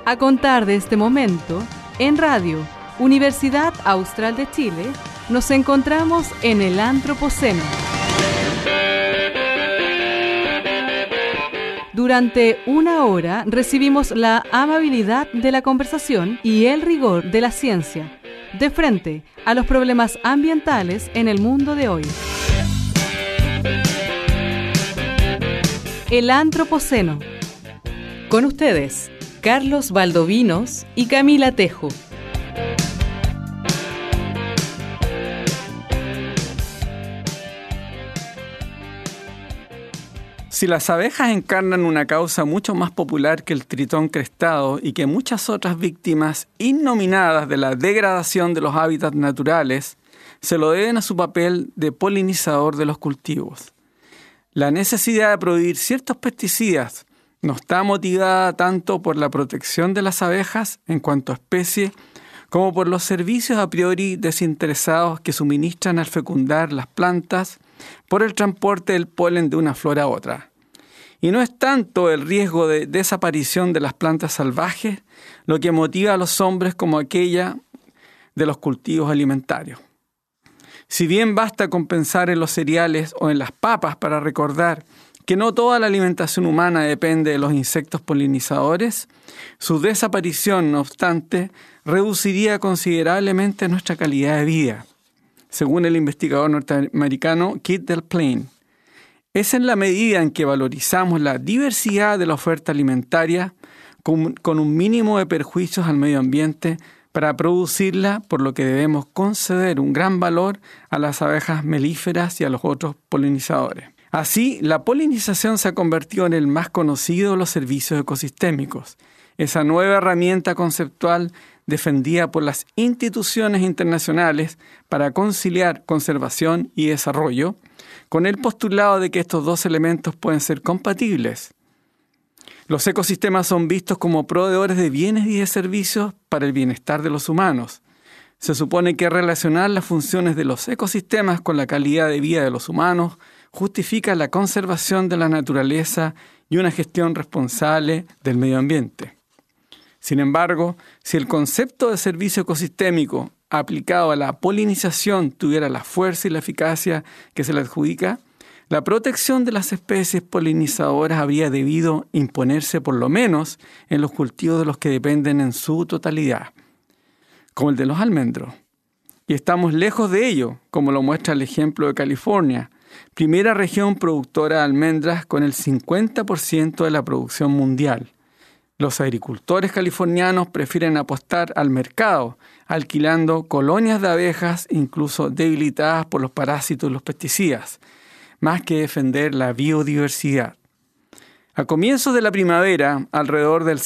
A contar de este momento, en Radio Universidad Austral de Chile, nos encontramos en el Antropoceno. Durante una hora recibimos la amabilidad de la conversación y el rigor de la ciencia, de frente a los problemas ambientales en el mundo de hoy. El Antropoceno. Con ustedes, Carlos Valdovinos y Camila Tejo. Si las abejas encarnan una causa mucho más popular que el tritón crestado y que muchas otras víctimas innominadas de la degradación de los hábitats naturales, se lo deben a su papel de polinizador de los cultivos. La necesidad de prohibir ciertos pesticidas no está motivada tanto por la protección de las abejas en cuanto a especie, como por los servicios a priori desinteresados que suministran al fecundar las plantas por el transporte del polen de una flor a otra. Y no es tanto el riesgo de desaparición de las plantas salvajes lo que motiva a los hombres como aquella de los cultivos alimentarios. Si bien basta con pensar en los cereales o en las papas para recordar que no toda la alimentación humana depende de los insectos polinizadores, su desaparición, no obstante, reduciría considerablemente nuestra calidad de vida, según el investigador norteamericano Keith Del Plane. Es en la medida en que valorizamos la diversidad de la oferta alimentaria con un mínimo de perjuicios al medio ambiente para producirla, por lo que debemos conceder un gran valor a las abejas melíferas y a los otros polinizadores. Así, la polinización se ha convertido en el más conocido de los servicios ecosistémicos, esa nueva herramienta conceptual defendida por las instituciones internacionales para conciliar conservación y desarrollo, con el postulado de que estos dos elementos pueden ser compatibles. Los ecosistemas son vistos como proveedores de bienes y de servicios para el bienestar de los humanos. Se supone que relacionar las funciones de los ecosistemas con la calidad de vida de los humanos justifica la conservación de la naturaleza y una gestión responsable del medio ambiente. Sin embargo, si el concepto de servicio ecosistémico aplicado a la polinización tuviera la fuerza y la eficacia que se le adjudica, la protección de las especies polinizadoras habría debido imponerse por lo menos en los cultivos de los que dependen en su totalidad, como el de los almendros. Y estamos lejos de ello, como lo muestra el ejemplo de California, primera región productora de almendras con el 50% de la producción mundial. Los agricultores californianos prefieren apostar al mercado, alquilando colonias de abejas, incluso debilitadas por los parásitos y los pesticidas, más que defender la biodiversidad. A comienzos de la primavera, alrededor del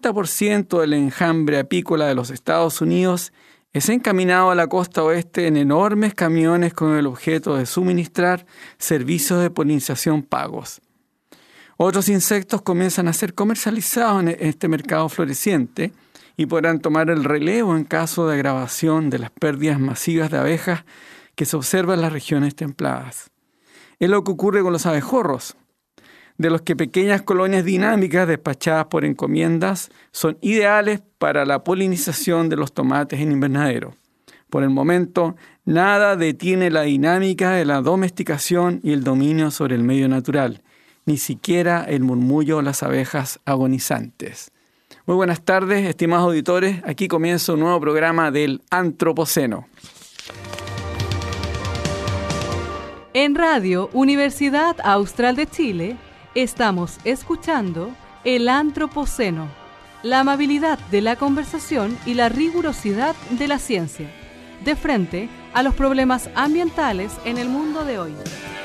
60% del enjambre apícola de los Estados Unidos es encaminado a la costa oeste en enormes camiones con el objeto de suministrar servicios de polinización pagos. Otros insectos comienzan a ser comercializados en este mercado floreciente y podrán tomar el relevo en caso de agravación de las pérdidas masivas de abejas que se observan en las regiones templadas. Es lo que ocurre con los abejorros, de los que pequeñas colonias dinámicas despachadas por encomiendas son ideales para la polinización de los tomates en invernadero. Por el momento, nada detiene la dinámica de la domesticación y el dominio sobre el medio natural, ni siquiera el murmullo de las abejas agonizantes. Muy buenas tardes, estimados auditores. Aquí comienza un nuevo programa del Antropoceno. En Radio Universidad Austral de Chile, estamos escuchando el Antropoceno, la amabilidad de la conversación y la rigurosidad de la ciencia, de frente a los problemas ambientales en el mundo de hoy.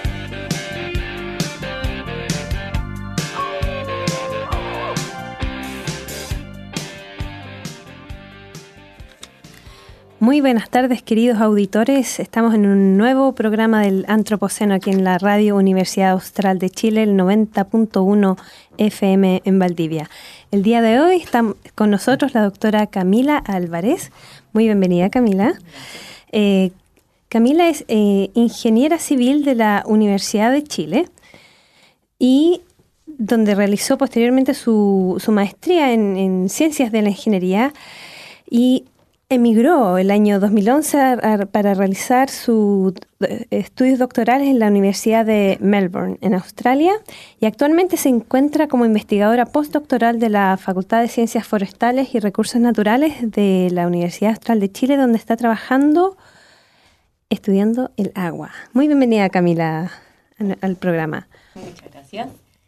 Muy buenas tardes, queridos auditores. Estamos en un nuevo programa del Antropoceno aquí en la Radio Universidad Austral de Chile, el 90.1 FM en Valdivia. El día de hoy está con nosotros la doctora Camila Álvarez. Muy bienvenida, Camila. Camila es ingeniera civil de la Universidad de Chile y donde realizó posteriormente su maestría en Ciencias de la Ingeniería y emigró el año 2011 para realizar sus estudios doctorales en la Universidad de Melbourne, en Australia, y actualmente se encuentra como investigadora postdoctoral de la Facultad de Ciencias Forestales y Recursos Naturales de la Universidad Austral de Chile, donde está trabajando estudiando el agua. Muy bienvenida, Camila, al programa. Muchas gracias.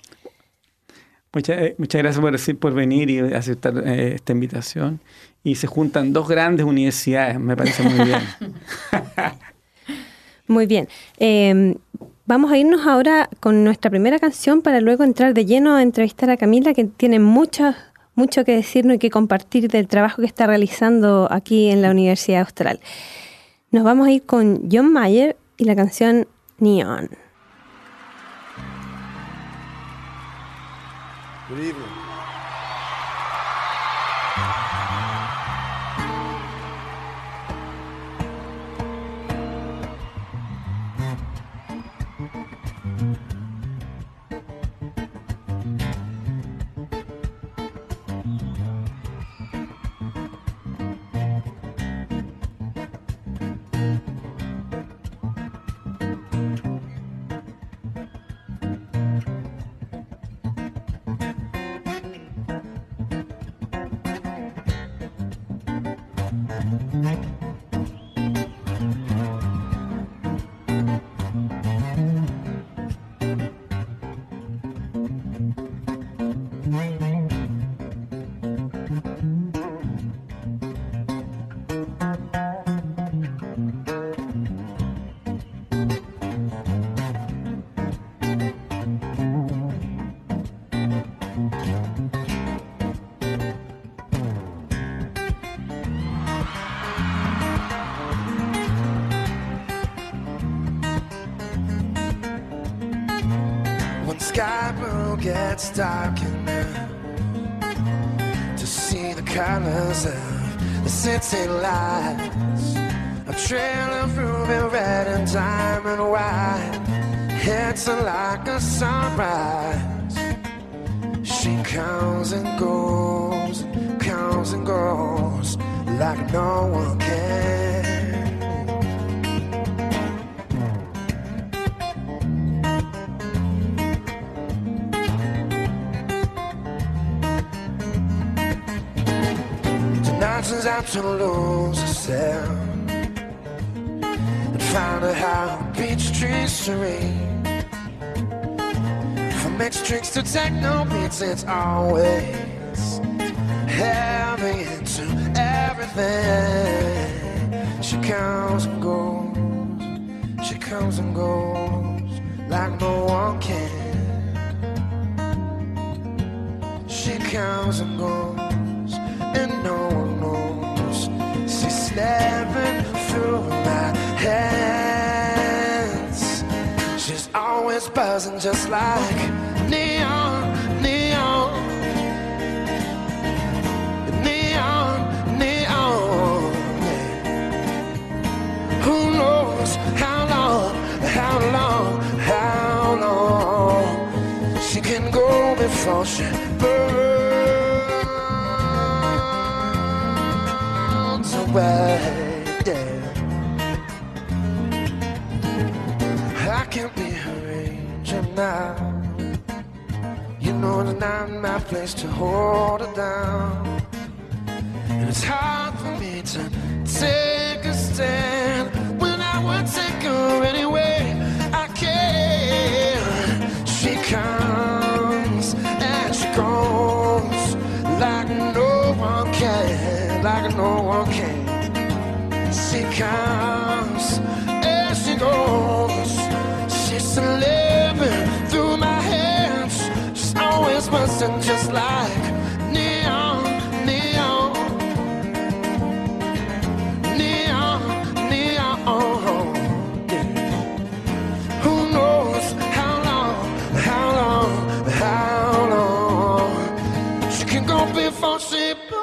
Muchas gracias por venir y aceptar esta invitación. Y se juntan dos grandes universidades, me parece muy bien. Muy bien. Vamos a irnos ahora con nuestra primera canción para luego entrar de lleno a entrevistar a Camila, que tiene mucho que decirnos y que compartir del trabajo que está realizando aquí en la Universidad Austral. Nos vamos a ir con John Mayer y la canción Neon. Good evening. Sky blue gets dark enough to see the colors of the city lights. A trail of ruby red and diamond white. It's like a sunrise. She comes and goes like no one can. Turns out to lose herself and find her how peach trees serene. From mixed drinks to techno beats, it's always heavy into everything. She comes and goes like no one can. She comes and goes and no one knows. She's slipping through my hands. She's always buzzing just like neon, neon, neon, neon. Who knows how long, how long, how long she can go before she burns. Right there. I can't be her angel now. You know it's not my place to hold her down. And it's hard for me to take a stand when I would take her anyway. I can. She comes and she goes like no one can, like no one can. She comes and she goes. She's living through my hands. She's always buzzing just like neon, neon, neon, neon. Yeah. Who knows how long, how long, how long she can go before she burns.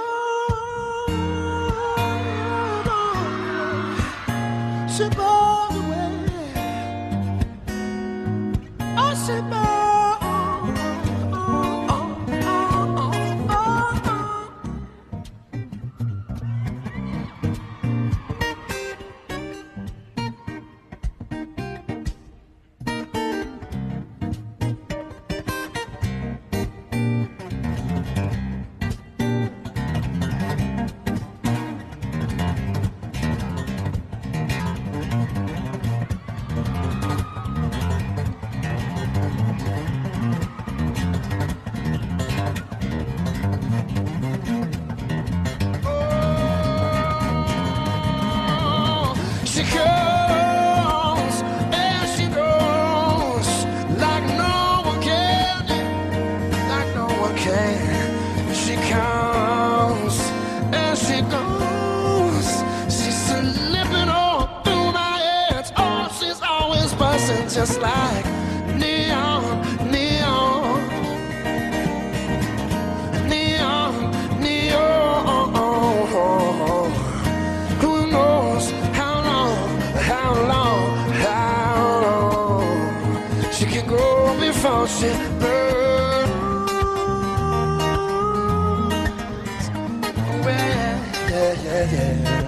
She burns away. Oh, she burns. can. She counts as she goes. She's slipping all through my head. Oh, she's always buzzing just like neon, neon, neon, neon. Who knows how long, how long, how long she can go before she burns. Yeah, yeah, yeah.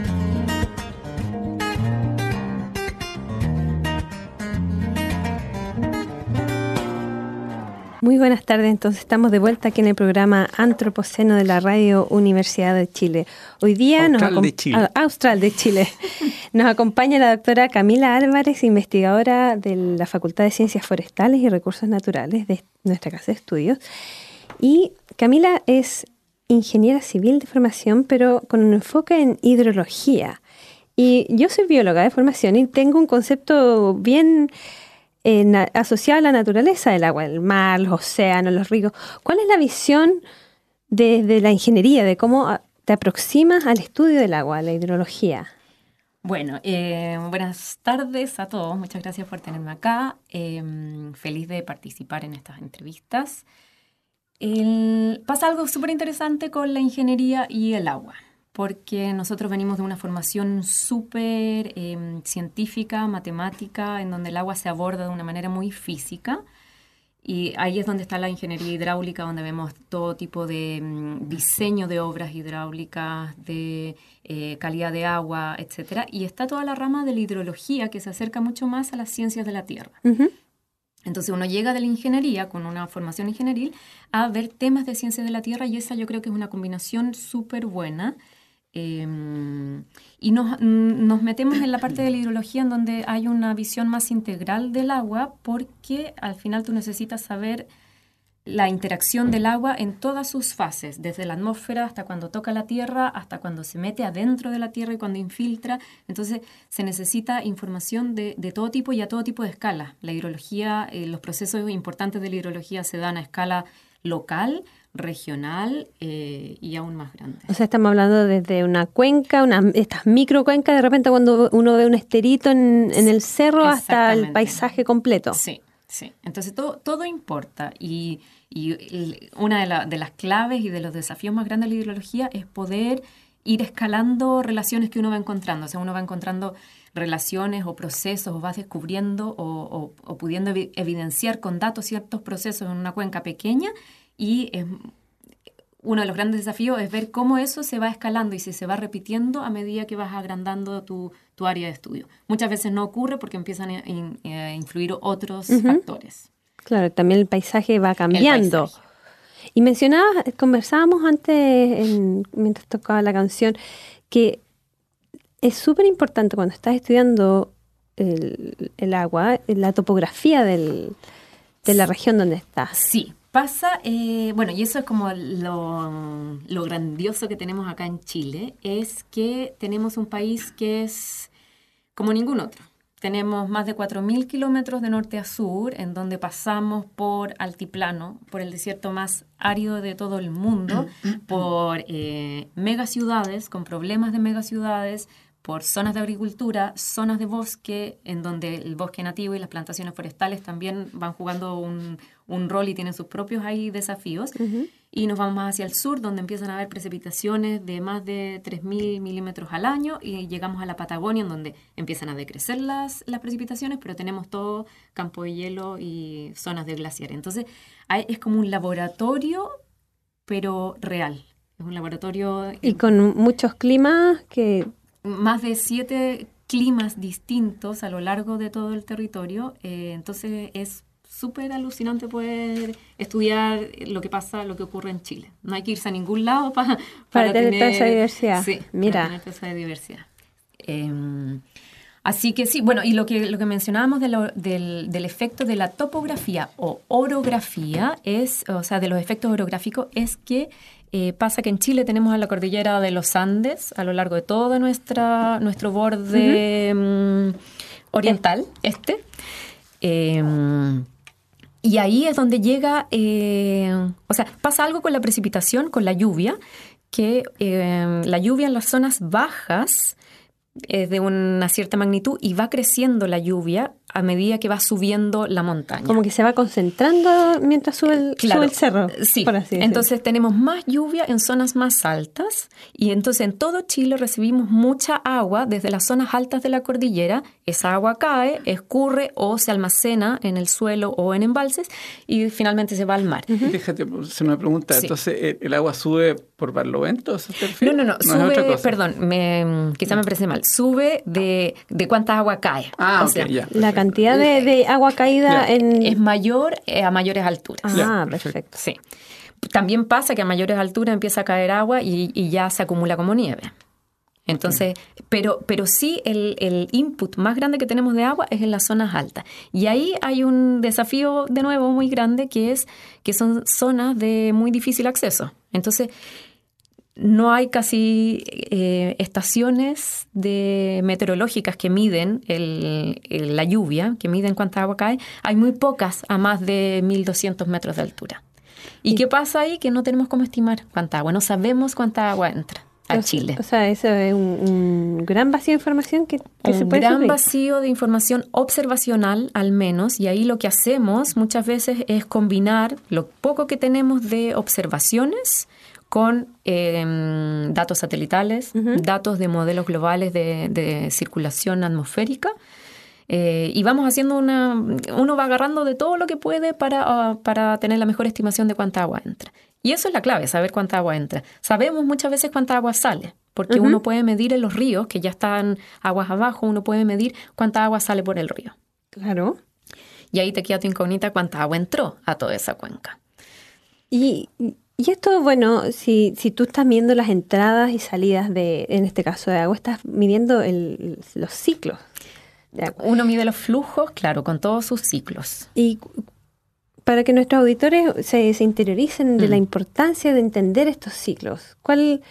Muy buenas tardes, entonces estamos de vuelta aquí en el programa Antropoceno de la Radio Universidad de Chile. Hoy día Austral de Chile. Nos acompaña la doctora Camila Álvarez, investigadora de la Facultad de Ciencias Forestales y Recursos Naturales de nuestra casa de estudios. Y Camila es ingeniera civil de formación, pero con un enfoque en hidrología. Y yo soy bióloga de formación y tengo un concepto bien asociado a la naturaleza del agua, el mar, los océanos, los ríos. ¿Cuál es la visión de la ingeniería, de cómo te aproximas al estudio del agua, a la hidrología? Bueno, buenas tardes a todos. Muchas gracias por tenerme acá. Feliz de participar en estas entrevistas. Pasa algo súper interesante con la ingeniería y el agua, porque nosotros venimos de una formación súper científica, matemática, en donde el agua se aborda de una manera muy física. Y ahí es donde está la ingeniería hidráulica, donde vemos todo tipo de diseño de obras hidráulicas, de calidad de agua, etc. Y está toda la rama de la hidrología, que se acerca mucho más a las ciencias de la tierra. Uh-huh. Entonces uno llega de la ingeniería, con una formación ingenieril, a ver temas de ciencias de la tierra, y esa yo creo que es una combinación súper buena. Y nos metemos en la parte de la hidrología, en donde hay una visión más integral del agua, porque al final tú necesitas saber la interacción del agua en todas sus fases, desde la atmósfera hasta cuando toca la tierra, hasta cuando se mete adentro de la tierra y cuando infiltra. Entonces se necesita información de todo tipo y a todo tipo de escala. La hidrología, los procesos importantes de la hidrología se dan a escala local, regional y aún más grande. O sea, estamos hablando desde una cuenca, estas microcuencas, de repente cuando uno ve un esterito en el cerro, hasta el paisaje completo. Sí, sí. Entonces todo importa, y una de las claves y de los desafíos más grandes de la hidrología es poder ir escalando relaciones que uno va encontrando. O sea, uno va encontrando relaciones o procesos, o vas descubriendo o pudiendo evidenciar con datos ciertos procesos en una cuenca pequeña. Y uno de los grandes desafíos es ver cómo eso se va escalando y si se va repitiendo a medida que vas agrandando tu área de estudio. Muchas veces no ocurre porque empiezan a influir otros factores. Claro, también el paisaje va cambiando. Y conversábamos antes, mientras tocaba la canción, que es súper importante cuando estás estudiando el agua, la topografía de la región donde estás. Sí. Pasa, y eso es como lo grandioso que tenemos acá en Chile, es que tenemos un país que es como ningún otro. Tenemos más de 4.000 kilómetros de norte a sur, en donde pasamos por altiplano, por el desierto más árido de todo el mundo, por megaciudades, con problemas de megaciudades, por zonas de agricultura, zonas de bosque, en donde el bosque nativo y las plantaciones forestales también van jugando un rol y tienen sus propios desafíos. Uh-huh. Y nos vamos más hacia el sur, donde empiezan a haber precipitaciones de más de 3.000 milímetros al año, y llegamos a la Patagonia, en donde empiezan a decrecer las precipitaciones, pero tenemos todo campo de hielo y zonas de glaciares. Entonces es como un laboratorio, pero real. Es un laboratorio... Y con muchos climas que... Más de 7 climas distintos a lo largo de todo el territorio, entonces es súper alucinante poder estudiar lo que ocurre en Chile. No hay que irse a ningún lado para tener toda esa diversidad. Sí, mira. Para tener toda esa diversidad. Así que sí, bueno, y lo que mencionábamos del efecto de la topografía o orografía de los efectos orográficos, es que pasa que en Chile tenemos a la cordillera de los Andes a lo largo de todo nuestro borde oriental, Y ahí es donde llega, o sea, pasa algo con la precipitación, con la lluvia, que la lluvia en las zonas bajas es de una cierta magnitud y va creciendo la lluvia a medida que va subiendo la montaña. Como que se va concentrando mientras sube el cerro. Sí, por así decirlo. Entonces tenemos más lluvia en zonas más altas y entonces en todo Chile recibimos mucha agua desde las zonas altas de la cordillera. Esa agua cae, escurre o se almacena en el suelo o en embalses y finalmente se va al mar. Déjate, se me pregunta, Sí. entonces, ¿el agua sube por Barlovento? ¿Eso te refieres? No, es otra sube, cosa. perdón, quizá me expresé mal, sube de cuánta agua cae. Ah, O ok, sea, ya. La cantidad de agua caída Ya. en... es mayor a mayores alturas. Ah, Ya, perfecto. Sí. También pasa que a mayores alturas empieza a caer agua y ya se acumula como nieve. Entonces, pero sí el input más grande que tenemos de agua es en las zonas altas. Y ahí hay un desafío de nuevo muy grande que son zonas de muy difícil acceso. Entonces, no hay casi estaciones meteorológicas que miden la lluvia, que miden cuánta agua cae. Hay muy pocas a más de 1.200 metros de altura. ¿Y qué pasa ahí? Que no tenemos cómo estimar cuánta agua. No sabemos cuánta agua entra a Chile. O sea, eso es un gran vacío de información que se Un puede gran suplir. vacío de información observacional, al menos, y ahí lo que hacemos muchas veces es combinar lo poco que tenemos de observaciones con datos satelitales, datos de modelos globales de circulación atmosférica. Y vamos haciendo uno va agarrando de todo lo que puede para tener la mejor estimación de cuánta agua entra. Y eso es la clave, saber cuánta agua entra. Sabemos muchas veces cuánta agua sale, porque uno puede medir en los ríos, que ya están aguas abajo, uno puede medir cuánta agua sale por el río. Claro. Y ahí te queda tu incógnita cuánta agua entró a toda esa cuenca. Y esto, bueno, si tú estás midiendo las entradas y salidas en este caso de agua, estás midiendo los ciclos de agua. Uno mide los flujos, claro, con todos sus ciclos. Y para que nuestros auditores se interioricen de la importancia de entender estos ciclos, ¿cuál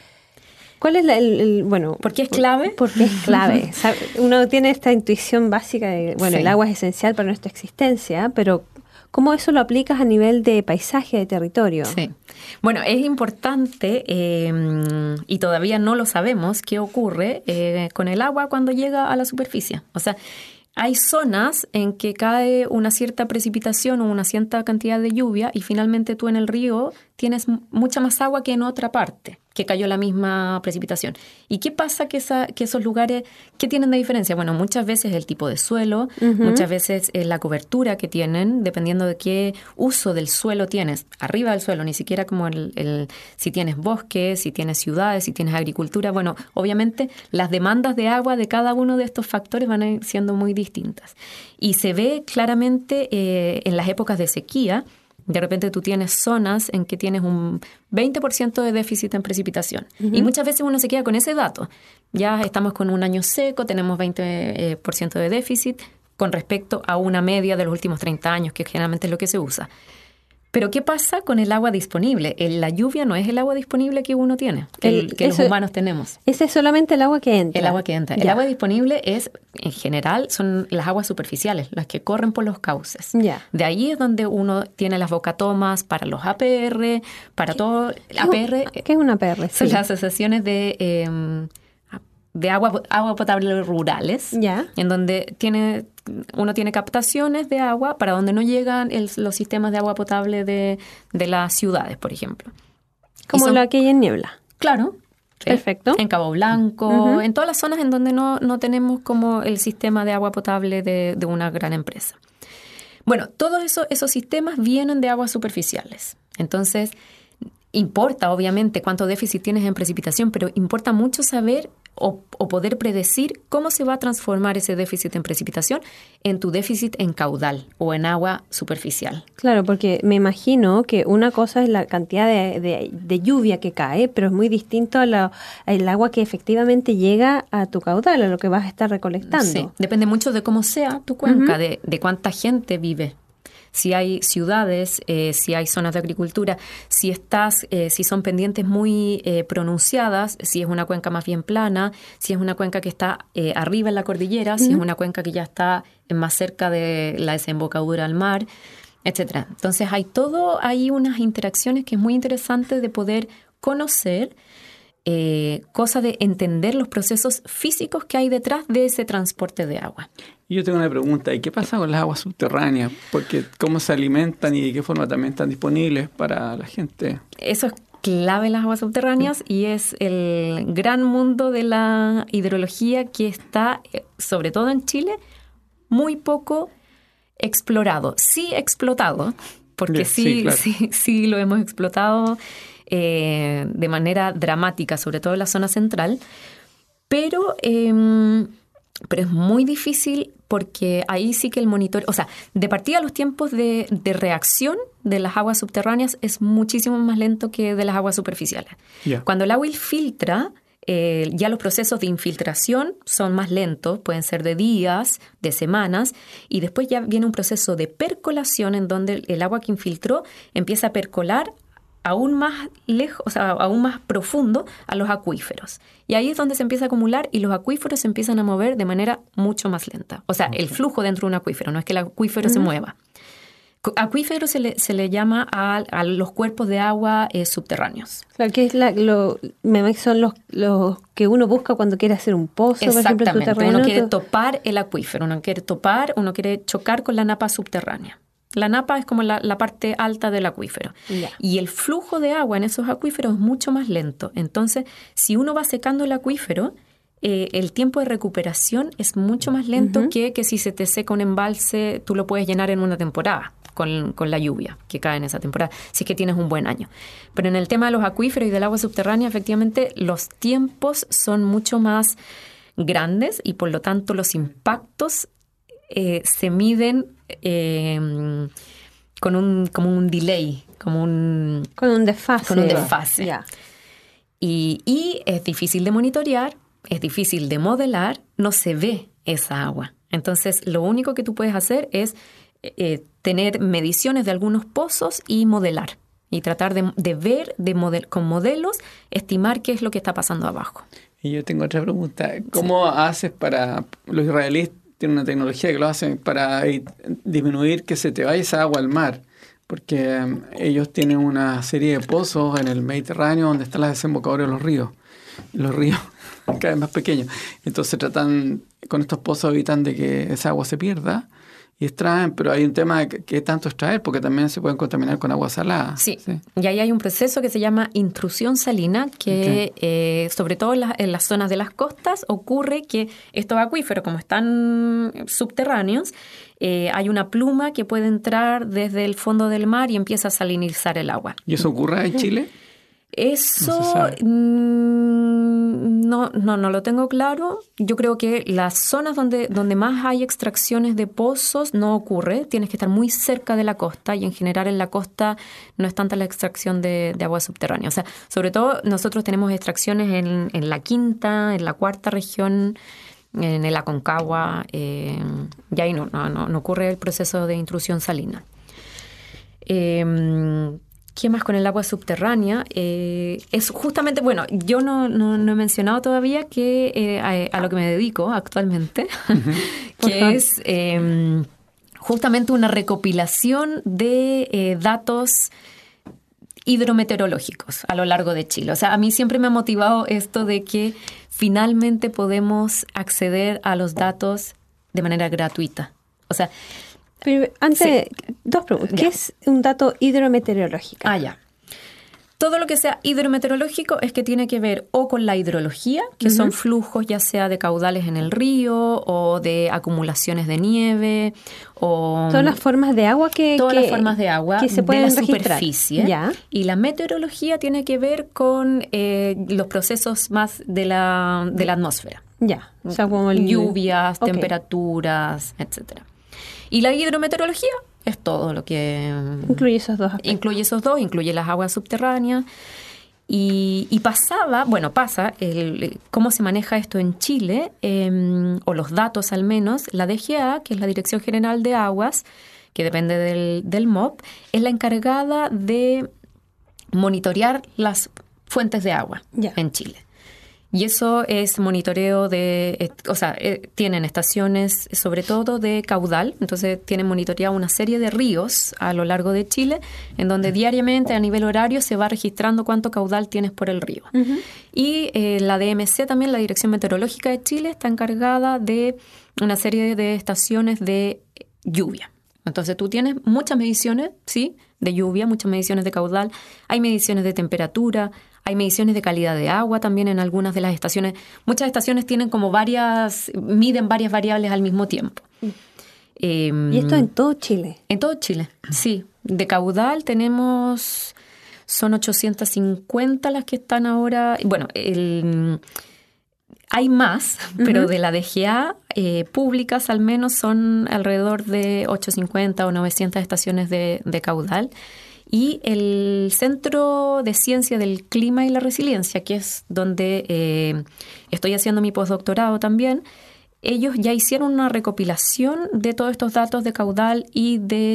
es bueno? ¿Por qué es clave? Porque es clave. Uno tiene esta intuición básica de, bueno, Sí. el agua es esencial para nuestra existencia, pero ¿cómo eso lo aplicas a nivel de paisaje, de territorio? Sí. Bueno, es importante y todavía no lo sabemos qué ocurre con el agua cuando llega a la superficie. O sea, hay zonas en que cae una cierta precipitación o una cierta cantidad de lluvia y finalmente tú en el río tienes mucha más agua que en otra parte, que cayó la misma precipitación. ¿Y qué pasa que esos lugares, qué tienen de diferencia? Bueno, muchas veces el tipo de suelo, muchas veces la cobertura que tienen, dependiendo de qué uso del suelo tienes, arriba del suelo, ni siquiera como si tienes bosques, si tienes ciudades, si tienes agricultura. Bueno, obviamente las demandas de agua de cada uno de estos factores van a ir siendo muy distintas. Y se ve claramente en las épocas de sequía. De repente tú tienes zonas en que tienes un 20% de déficit en precipitación. Y muchas veces uno se queda con ese dato. Ya estamos con un año seco, tenemos 20% de déficit con respecto a una media de los últimos 30 años, que generalmente es lo que se usa. Pero ¿qué pasa con el agua disponible? La lluvia no es el agua disponible que uno tiene, que los humanos tenemos. Ese es solamente el agua que entra. El agua que entra. Ya. El agua disponible en general, son las aguas superficiales, las que corren por los cauces. Ya. De ahí es donde uno tiene las bocatomas para los APR, para todo. APR ¿Qué es una APR? son Sí. las asociaciones de agua potable rurales, Ya. en donde uno tiene captaciones de agua para donde no llegan los sistemas de agua potable de las ciudades, por ejemplo. Como son- lo que hay en Niebla. Claro. Sí. Perfecto. En Cabo Blanco, en todas las zonas en donde no tenemos como el sistema de agua potable de una gran empresa. Bueno, todos esos sistemas vienen de aguas superficiales. Entonces, importa obviamente cuánto déficit tienes en precipitación, pero importa mucho saber o poder predecir cómo se va a transformar ese déficit en precipitación en tu déficit en caudal o en agua superficial. Claro, porque me imagino que una cosa es la cantidad de lluvia que cae, pero es muy distinto al agua que efectivamente llega a tu caudal, a lo que vas a estar recolectando. Sí, depende mucho de cómo sea tu cuenca, de cuánta gente vive. Si hay ciudades, si hay zonas de agricultura, si son pendientes muy pronunciadas, si es una cuenca más bien plana, si es una cuenca que está arriba en la cordillera, si es una cuenca que ya está más cerca de la desembocadura al mar. etcétera. Entonces hay unas interacciones que es muy interesante de poder conocer, cosa de entender los procesos físicos que hay detrás de ese transporte de agua. Yo tengo una pregunta, ¿y qué pasa con las aguas subterráneas? Porque ¿cómo se alimentan y de qué forma también están disponibles para la gente? Eso es clave, las aguas subterráneas, y es el gran mundo de la hidrología que está, sobre todo en Chile, muy poco explorado. Sí explotado, porque sí, claro. sí lo hemos explotado de manera dramática, sobre todo en la zona central, pero es muy difícil porque ahí sí que el monitoreo, o sea, de partida los tiempos de reacción de las aguas subterráneas es muchísimo más lento que de las aguas superficiales. Yeah. Cuando el agua filtra, ya los procesos de infiltración son más lentos, pueden ser de días, de semanas, y después ya viene un proceso de percolación en donde el agua que infiltró empieza a percolar aún más lejos, o sea, aún más profundo a los acuíferos. Y ahí es donde se empieza a acumular y los acuíferos se empiezan a mover de manera mucho más lenta. O sea, el flujo dentro de un acuífero, no es que el acuífero se mueva. Acuífero se le llama a los cuerpos de agua subterráneos. Claro, que es son los que uno busca cuando quiere hacer un pozo, por ejemplo, en tu terreno. Uno quiere topar el acuífero, uno quiere chocar con la napa subterránea. La napa es como la parte alta del acuífero. Yeah. Y el flujo de agua en esos acuíferos es mucho más lento. Entonces, si uno va secando el acuífero, el tiempo de recuperación es mucho más lento que si se te seca un embalse, tú lo puedes llenar en una temporada con la lluvia que cae en esa temporada, si es que tienes un buen año. Pero en el tema de los acuíferos y del agua subterránea, efectivamente, los tiempos son mucho más grandes y, por lo tanto, los impactos se miden con un delay, con un desfase. Yeah. Y es difícil de monitorear, es difícil de modelar, no se ve esa agua. Entonces, lo único que tú puedes hacer es tener mediciones de algunos pozos y modelar. Y tratar de ver con modelos, estimar qué es lo que está pasando abajo. Y yo tengo otra pregunta. ¿Cómo haces para los israelíes? Tienen una tecnología que lo hacen para disminuir que se te vaya esa agua al mar, porque ellos tienen una serie de pozos en el Mediterráneo donde están las desembocaduras de los ríos. Los ríos cada vez más pequeños. Entonces con estos pozos evitan de que esa agua se pierda y extraen, pero hay un tema que tanto extraer, porque también se pueden contaminar con agua salada. Sí. Y ahí hay un proceso que se llama intrusión salina, que sobre todo en las zonas de las costas ocurre que estos acuíferos, como están subterráneos, hay una pluma que puede entrar desde el fondo del mar y empieza a salinizar el agua. ¿Y eso ocurre en Chile? Eso no lo tengo claro. Yo creo que las zonas donde más hay extracciones de pozos no ocurre. Tienes que estar muy cerca de la costa y en general en la costa no es tanta la extracción de agua subterránea. O sea, sobre todo nosotros tenemos extracciones en la quinta, en la cuarta región, en el Aconcagua, y ahí no ocurre el proceso de intrusión salina. ¿Qué más con el agua subterránea? Es justamente, bueno, yo no he mencionado todavía que a lo que me dedico actualmente, que es justamente una recopilación de datos hidrometeorológicos a lo largo de Chile. O sea, a mí siempre me ha motivado esto de que finalmente podemos acceder a los datos de manera gratuita. O sea, pero antes, dos preguntas. ¿Qué es un dato hidrometeorológico? Ya. Todo lo que sea hidrometeorológico es que tiene que ver o con la hidrología, que son flujos ya sea de caudales en el río o de acumulaciones de nieve o todas las formas de agua que se pueden de la registrar. Superficie. Ya. Y la meteorología tiene que ver con los procesos más de la atmósfera. Ya. O sea, como lluvias, temperaturas, etcétera. Y la hidrometeorología es todo lo que incluye esos dos aspectos. Incluye las aguas subterráneas. Y pasa cómo se maneja esto en Chile, o los datos al menos. La DGA, que es la Dirección General de Aguas, que depende del MOP, es la encargada de monitorear las fuentes de agua en Chile. Y eso es monitoreo tienen estaciones sobre todo de caudal, entonces tienen monitoreado una serie de ríos a lo largo de Chile, en donde diariamente a nivel horario se va registrando cuánto caudal tienes por el río. Uh-huh. Y la DMC también, la Dirección Meteorológica de Chile, está encargada de una serie de estaciones de lluvia. Entonces tú tienes muchas mediciones, ¿sí?, de lluvia, muchas mediciones de caudal, hay mediciones de temperatura, hay mediciones de calidad de agua también en algunas de las estaciones. Muchas estaciones tienen como miden varias variables al mismo tiempo. ¿Y esto en todo Chile? En todo Chile, sí. De caudal son 850 las que están ahora. Bueno, hay más, pero de la DGA públicas al menos son alrededor de 850 o 900 estaciones de caudal. Y el Centro de Ciencia del Clima y la Resiliencia, que es donde estoy haciendo mi postdoctorado también, ellos ya hicieron una recopilación de todos estos datos de caudal y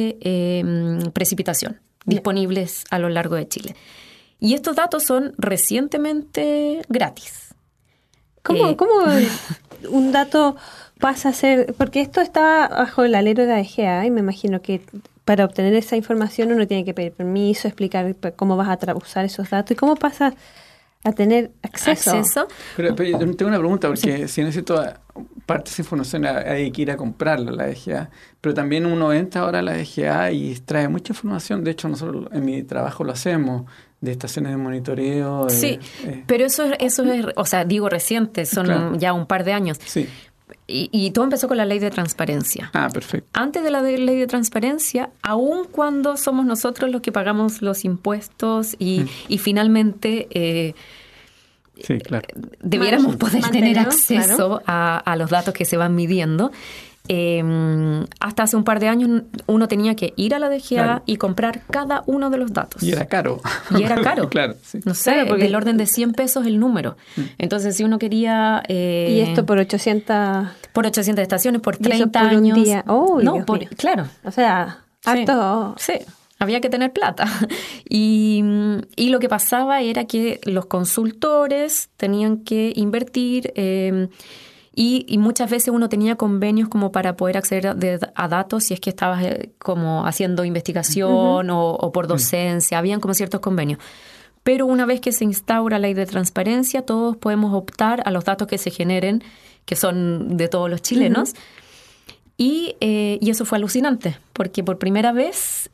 de precipitación disponibles a lo largo de Chile. Y estos datos son recientemente gratis. ¿Cómo un dato pasa a ser...? Porque esto está bajo el alero de la DGA y me imagino que para obtener esa información uno tiene que pedir permiso, explicar cómo vas a usar esos datos y cómo pasa a tener acceso. Pero yo tengo una pregunta, porque si necesito parte de esa información hay que ir a comprarla a la DGA, pero también uno entra ahora a la DGA y trae mucha información. De hecho, nosotros en mi trabajo lo hacemos, de estaciones de monitoreo. Sí, pero eso es, o sea, digo reciente, son ya un par de años. Sí. Y todo empezó con la ley de transparencia. Ah, perfecto. Antes de la ley de transparencia, aun cuando somos nosotros los que pagamos los impuestos y finalmente sí, claro, debiéramos poder tener acceso a los datos que se van midiendo. Hasta hace un par de años uno tenía que ir a la DGA y comprar cada uno de los datos. Y era caro. Claro, sí. No sé, porque del orden de 100 pesos el número. Entonces, si uno quería... ¿Y esto por 800? Por 800 estaciones, por 30 por años. Un día. Oh, no, claro. O sea, harto... Sí, había que tener plata. Y lo que pasaba era que los consultores tenían que invertir... Y muchas veces uno tenía convenios como para poder acceder a datos si es que estabas como haciendo investigación o por docencia. Habían como ciertos convenios. Pero una vez que se instaura la ley de transparencia, todos podemos optar a los datos que se generen, que son de todos los chilenos. Y eso fue alucinante, porque por primera vez...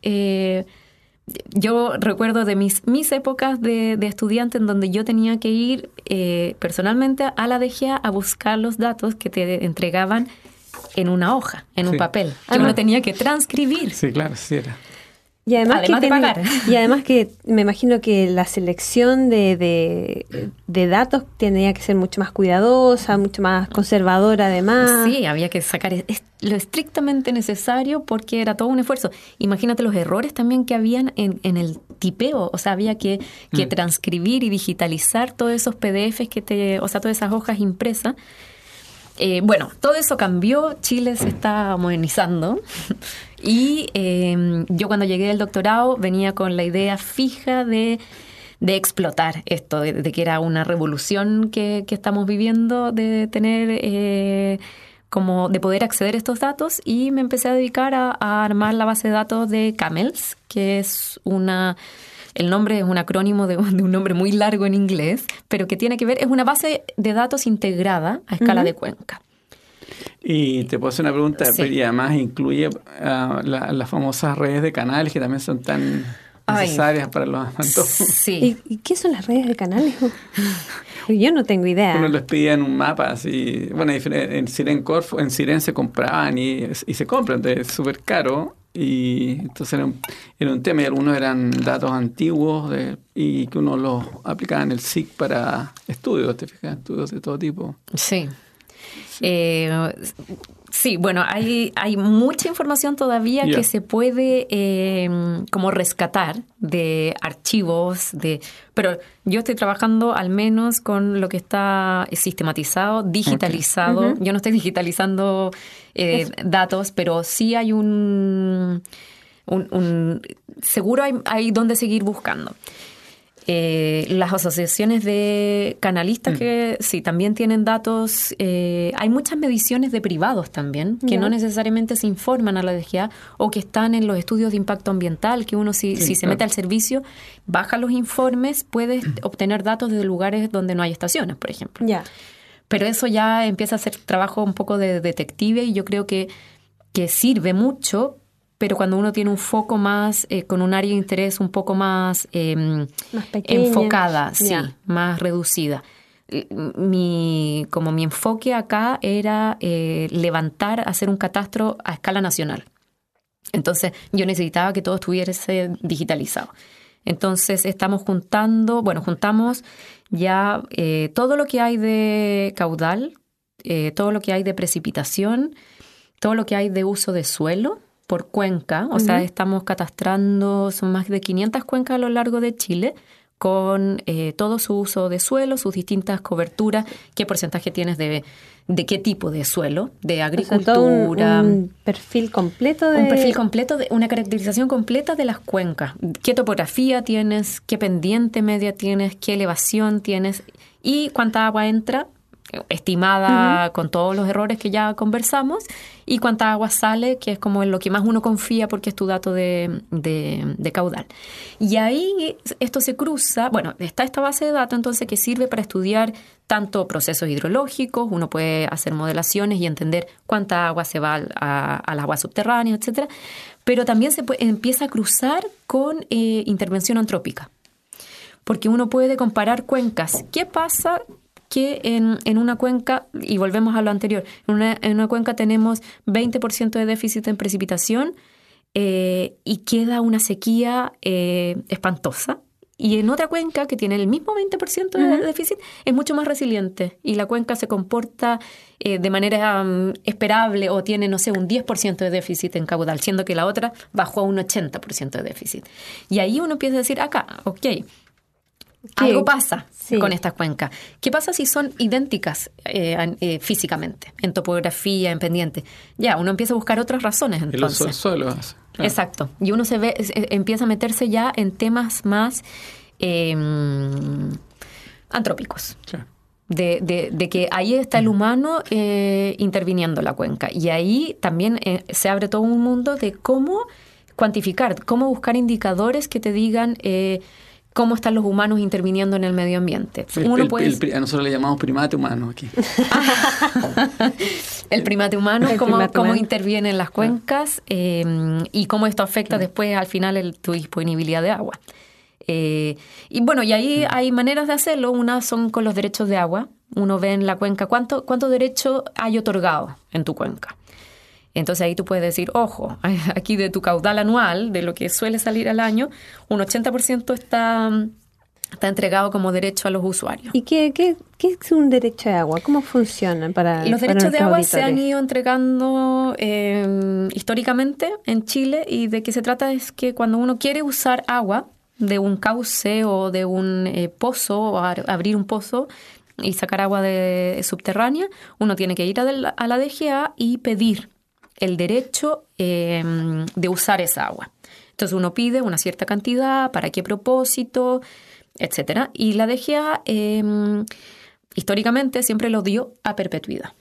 yo recuerdo de mis épocas de estudiante en donde yo tenía que ir personalmente a la DGA a buscar los datos que te entregaban en una hoja, en un papel, que uno tenía que transcribir. Sí, claro, sí era. Y además de pagar. Y además que me imagino que la selección de datos tenía que ser mucho más cuidadosa, mucho más conservadora además. Sí, había que sacar lo estrictamente necesario porque era todo un esfuerzo. Imagínate los errores también que habían en el tipeo. O sea, había que transcribir y digitalizar todos esos PDFs o sea, todas esas hojas impresas. Bueno, todo eso cambió, Chile se está modernizando y yo cuando llegué al doctorado venía con la idea fija de explotar esto, de que era una revolución que estamos viviendo, de tener como de poder acceder a estos datos, y me empecé a dedicar a armar la base de datos de CAMELS, que es el nombre es un acrónimo de un nombre muy largo en inglés, pero que tiene que ver, es una base de datos integrada a escala de cuenca. Y te puedo hacer una pregunta, Sí. y además incluye las famosas redes de canales que también son tan necesarias para los antojos. Sí. ¿Y qué son las redes de canales? Yo no tengo idea. Uno les pedía en un mapa, así, bueno, en Siren se compraban y se compran, entonces es súper caro. Y entonces era un tema, y algunos eran datos antiguos y que uno los aplicaba en el SIC para estudios, ¿te fijas? Estudios de todo tipo. Sí. Sí, bueno, hay mucha información todavía que se puede como rescatar de archivos, pero yo estoy trabajando al menos con lo que está sistematizado, digitalizado. Yo no estoy digitalizando datos, pero sí hay seguro hay donde seguir buscando. Las asociaciones de canalistas que sí, también tienen datos. Hay muchas mediciones de privados también, que no necesariamente se informan a la DGA o que están en los estudios de impacto ambiental, que uno si se mete al servicio, baja los informes, puede obtener datos de lugares donde no hay estaciones, por ejemplo. Pero eso ya empieza a ser trabajo un poco de detective y yo creo que sirve mucho, pero cuando uno tiene un foco más, con un área de interés un poco más enfocada, más reducida. Mi enfoque acá era hacer un catastro a escala nacional. Entonces yo necesitaba que todo estuviese digitalizado. Entonces juntamos ya todo lo que hay de caudal, todo lo que hay de precipitación, todo lo que hay de uso de suelo, por cuenca, o sea, estamos catastrando, son más de 500 cuencas a lo largo de Chile, con todo su uso de suelo, sus distintas coberturas, qué porcentaje tienes de qué tipo de suelo, de agricultura. O sea, un perfil completo de... Un perfil completo, una caracterización completa de las cuencas. ¿Qué topografía tienes? ¿Qué pendiente media tienes? ¿Qué elevación tienes? Y cuánta agua entra, estimada con todos los errores que ya conversamos, y cuánta agua sale, que es como en lo que más uno confía porque es tu dato de caudal. Y ahí esto se cruza, está esta base de datos entonces que sirve para estudiar tanto procesos hidrológicos, uno puede hacer modelaciones y entender cuánta agua se va a las aguas subterráneas, etcétera, pero también empieza a cruzar con intervención antrópica, porque uno puede comparar cuencas. ¿Qué pasa? Que en una cuenca, y volvemos a lo anterior, en una cuenca tenemos 20% de déficit en precipitación y queda una sequía espantosa. Y en otra cuenca que tiene el mismo 20% de déficit es mucho más resiliente y la cuenca se comporta de manera esperable o tiene, un 10% de déficit en caudal, siendo que la otra bajó a un 80% de déficit. Y ahí uno empieza a decir, algo pasa con estas cuencas. ¿Qué pasa si son idénticas físicamente, en topografía, en pendiente? Uno empieza a buscar otras razones entonces. El uso del suelo. Claro. Exacto. Y uno empieza a meterse ya en temas más antrópicos. Claro. De que ahí está el humano interviniendo la cuenca. Y ahí también se abre todo un mundo de cómo cuantificar, cómo buscar indicadores que te digan... cómo están los humanos interviniendo en el medio ambiente. Nosotros le llamamos primate humano aquí. El primate humano, cómo interviene en las cuencas y cómo esto afecta después al final tu disponibilidad de agua. Y ahí hay maneras de hacerlo. Una son con los derechos de agua. Uno ve en la cuenca cuánto derecho hay otorgado en tu cuenca. Entonces ahí tú puedes decir, ojo, aquí de tu caudal anual, de lo que suele salir al año, un 80% está entregado como derecho a los usuarios. ¿Y qué es un derecho de agua? ¿Cómo funciona Los derechos de agua se han ido entregando históricamente en Chile, y de qué se trata es que cuando uno quiere usar agua de un cauce o de un pozo, o abrir un pozo y sacar agua subterránea, uno tiene que ir a la DGA y pedir el derecho de usar esa agua. Entonces uno pide una cierta cantidad, para qué propósito, etcétera. Y la DGA históricamente siempre lo dio a perpetuidad.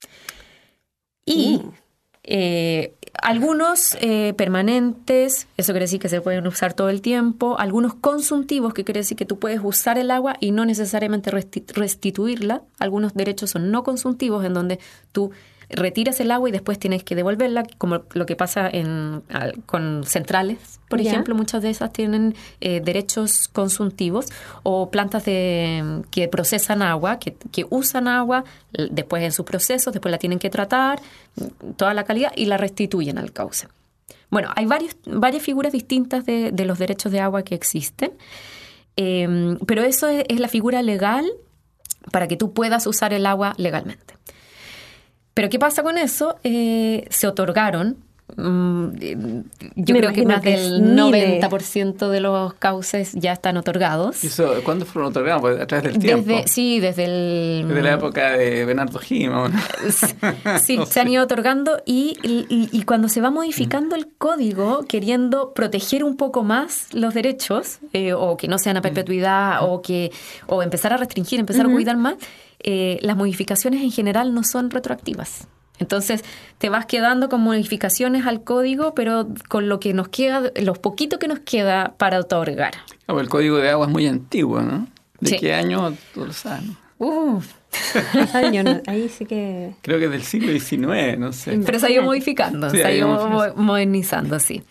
Y algunos permanentes, eso quiere decir que se pueden usar todo el tiempo. Algunos consumtivos, que quiere decir que tú puedes usar el agua y no necesariamente restituirla. Algunos derechos son no consumtivos, en donde tú retiras el agua y después tienes que devolverla, como lo que pasa con centrales, por ejemplo. Muchas de esas tienen derechos consumtivos, o plantas que procesan agua, que usan agua, después en sus procesos, después la tienen que tratar, toda la calidad, y la restituyen al cauce. Hay varias figuras distintas de los derechos de agua que existen, pero eso es la figura legal para que tú puedas usar el agua legalmente. Pero ¿qué pasa con eso? Se otorgaron Yo creo que más del 90% de los cauces ya están otorgados. ¿Y eso, cuándo fueron otorgados? Pues a través del tiempo. Desde la época de Bernardo Higgins. Sí, no sé. Se han ido otorgando y cuando se va modificando el código, queriendo proteger un poco más los derechos, o que no sean a perpetuidad, o empezar a restringir, empezar a cuidar más, las modificaciones en general no son retroactivas. Entonces te vas quedando con modificaciones al código, pero con lo que nos queda, lo poquito que nos queda para otorgar. El código de agua es muy antiguo, ¿no? ¿De sí. qué año? Tú lo sabes, ¿no? Ahí sí que... Creo que es del siglo XIX, no sé. Pero se ha ido modificando, sí, se ha ido modernizando, sí.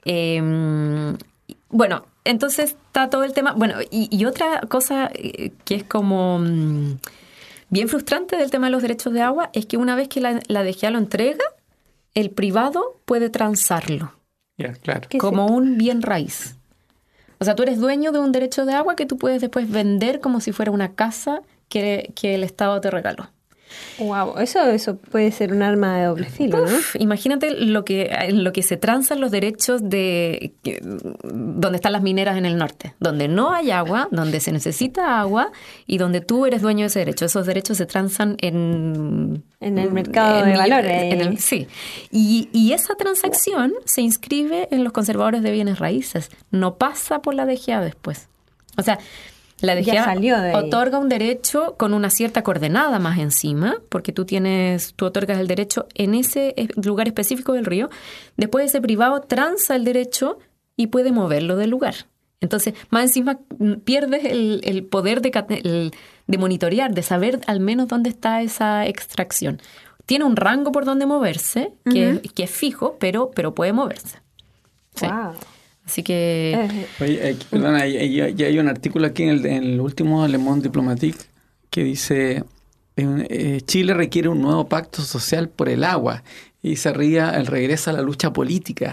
Bueno, entonces está todo el tema. Bueno, y otra cosa que es como... bien frustrante del tema de los derechos de agua es que una vez que la DGA lo entrega, el privado puede transarlo claro. como un bien raíz. O sea, tú eres dueño de un derecho de agua que tú puedes después vender como si fuera una casa que el Estado te regaló. Wow, eso puede ser un arma de doble filo, ¿no? Imagínate lo que se transan los derechos de donde están las mineras en el norte, donde no hay agua, donde se necesita agua y donde tú eres dueño de ese derecho. Esos derechos se transan en el mercado de valores. Sí. Y esa transacción se inscribe en los conservadores de bienes raíces. No pasa por la DGA después. O sea, la DGA otorga un derecho con una cierta coordenada más encima, porque tú otorgas el derecho en ese lugar específico del río. Después ese privado transa el derecho y puede moverlo del lugar. Entonces, más encima pierdes el poder de monitorear, de saber al menos dónde está esa extracción. Tiene un rango por donde moverse, que es fijo, pero puede moverse. Sí. Wow. Así que... Oye, perdona, ya hay un artículo aquí en el último Le Monde Diplomatique que dice Chile requiere un nuevo pacto social por el agua y se ría el regreso a la lucha política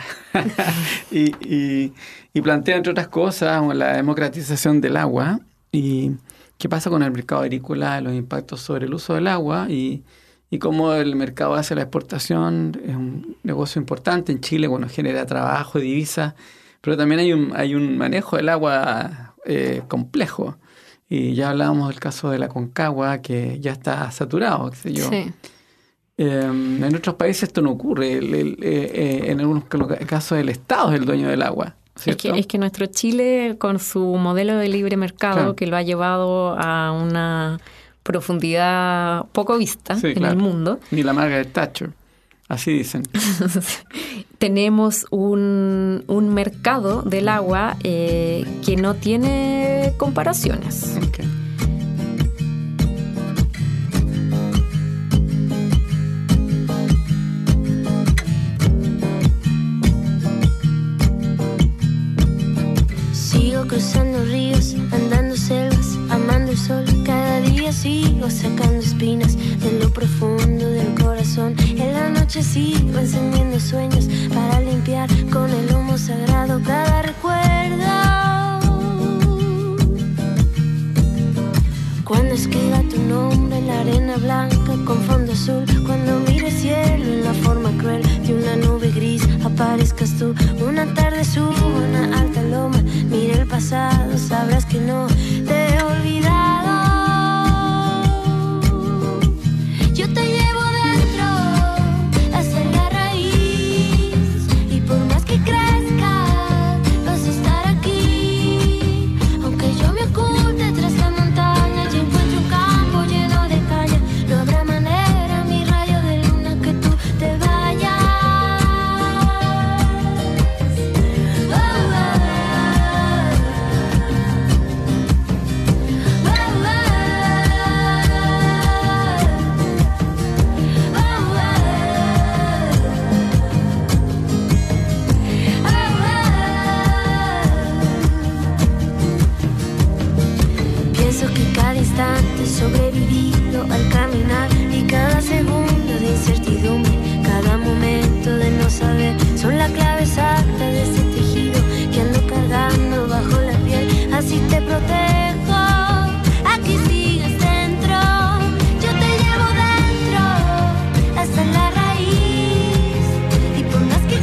y plantea, entre otras cosas, la democratización del agua y qué pasa con el mercado agrícola, los impactos sobre el uso del agua y cómo el mercado hacia la exportación es un negocio importante en Chile, genera trabajo y divisas. Pero también hay un manejo del agua complejo. Y ya hablábamos del caso de la Concagua, que ya está saturado, qué sé yo. Sí. En otros países esto no ocurre. En algunos casos el Estado es el dueño del agua, ¿cierto? Es que nuestro Chile, con su modelo de libre mercado, claro, que lo ha llevado a una profundidad poco vista en el mundo. Ni la Margaret Thatcher. Así dicen. Tenemos un mercado del agua que no tiene comparaciones. Okay. Sigo cruzando ríos, andando selvas, amando el sol. Cada día sigo sacando espinas de lo profundo del corazón. En la noche sigo encendiendo sueños para limpiar con el humo sagrado cada recuerdo. Cuando escriba tu nombre en la arena blanca con fondo azul, cuando mire el cielo en la forma cruel de una nube gris, aparezcas tú. Una tarde subo a una alta loma, mire el pasado, sabrás que no te he olvidado. Yo te llevo dentro hasta la raíz y por más que crezca vas a estar aquí. Aunque yo me oculte tras la montaña y encuentro un campo lleno de caña, no habrá manera, mi rayo de luna, que tú te vayas. Pienso que cada instante he sobrevivido al caminar y cada segundo de incertidumbre, cada momento de no saber, son la clave exacta de ese tejido que ando cargando bajo la piel. Así te protejo, aquí sigues dentro. Yo te llevo dentro hasta la raíz y por más que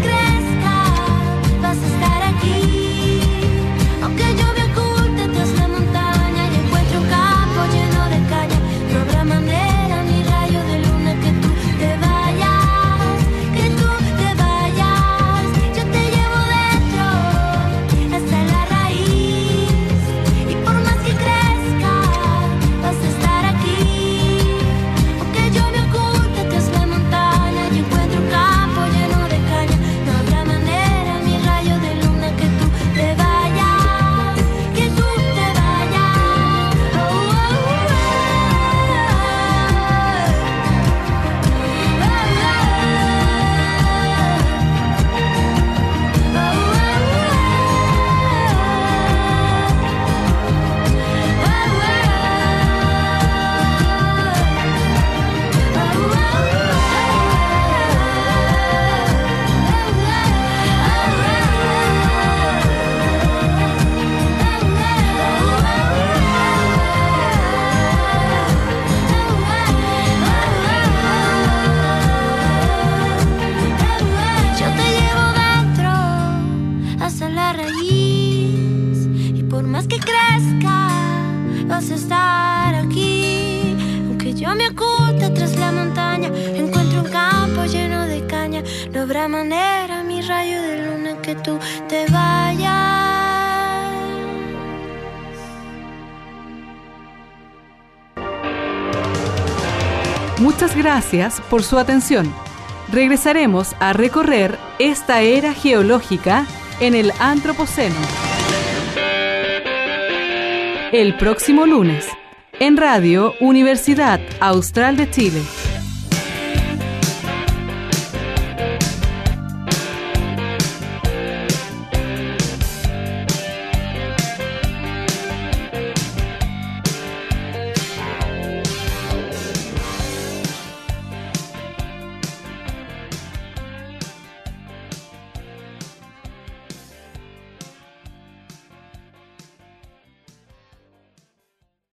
no me oculte tras la montaña. Encuentro un campo lleno de caña. No habrá manera, mi rayo de luna, que tú te vayas. Muchas gracias por su atención. Regresaremos a recorrer esta era geológica en el Antropoceno el próximo lunes en Radio Universidad Austral de Chile.